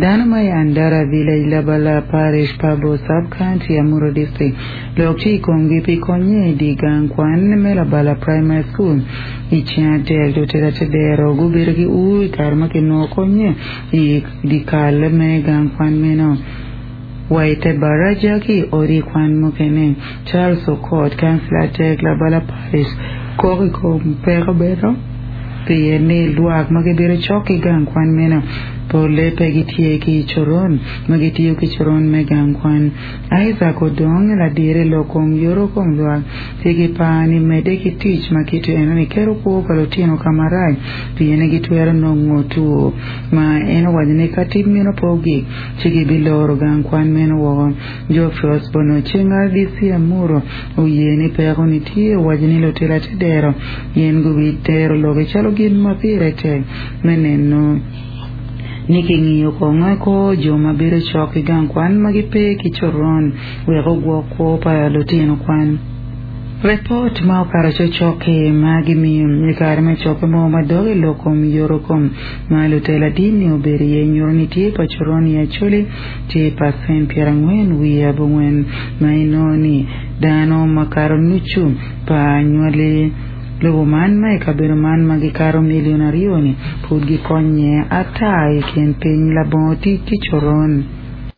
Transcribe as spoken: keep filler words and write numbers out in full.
Danamai Andara Village Labala Parish Pabo Sub-County Amuro District Lokchi Kongi Pikonye Digan Kwan Melabala Primary School Ichiante Dotera Tedero Gubirgi Ui Karmaki no Konye Dikale Megan Kwan Meno Waite Barajaki Ori Kwan Mukene Charles Okot Councillor Tek Labala Parish Koriko Perobero Piene Luak Magabere Choki Gang Kwan Meno Pole Pegitie Ki Choron Magitio Ki Choron Megan Kwan Isaac Odong La Dire Locom Yorocom Luak Tigi Pani Medeki Teach Makitu Enani Kero Ko Kalotino Kamarai Piene Gituera no Motu Ma Eno Wadine Katib Mino Pogi Chigi Biloro Gang Kwan Meno Wagon Jo First Bono Chinga Disi Amuro Uyeni Peronitie Wajini Lotela Tedero Yen Gubitero Loge Chalo Gin Mapirete Meneno Niki ngiyo ko nga ko joma bere choki gang kwan magipe kichoron wego gwoko pa lotino kwan report ma okaro choke magi mi nikare me choke mo madoge lokom yorokom ma lotela dini oberi ye nyorni tie pa choroni ya chole tie pa sen pierangwen wi abwen mainoni dano makaro nuchu pa nywale Lugo man mai kabiro man magikaro milionarioni pudgi konye atai ken piny laboti kichoron